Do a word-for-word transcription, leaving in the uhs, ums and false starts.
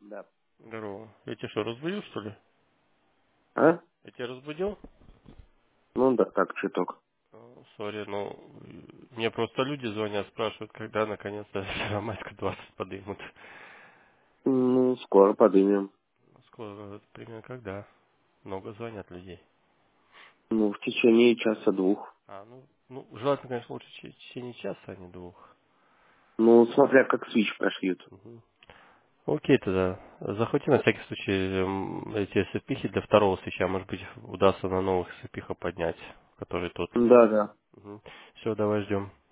Да. Здорово. Я тебя что, разбудил, что ли? А? Я тебя разбудил? Ну да, так, чуток. Э, Сори, ну, э, мне просто люди звонят, спрашивают, когда наконец-то Первомайска двадцать подымут. Ну, скоро подымем. Скоро, примерно когда? Много звонят людей. Ну, в течение часа-двух. А, ну, ну, желательно, конечно, лучше в течение часа, а не двух. Ну, смотря как свич прошьют. Мгм. Окей, тогда. Захвати на всякий случай эм, эти сапихи для второго свеча. Может быть, удастся на новых сапихах поднять, которые тут. Да, да. Все, давай ждем.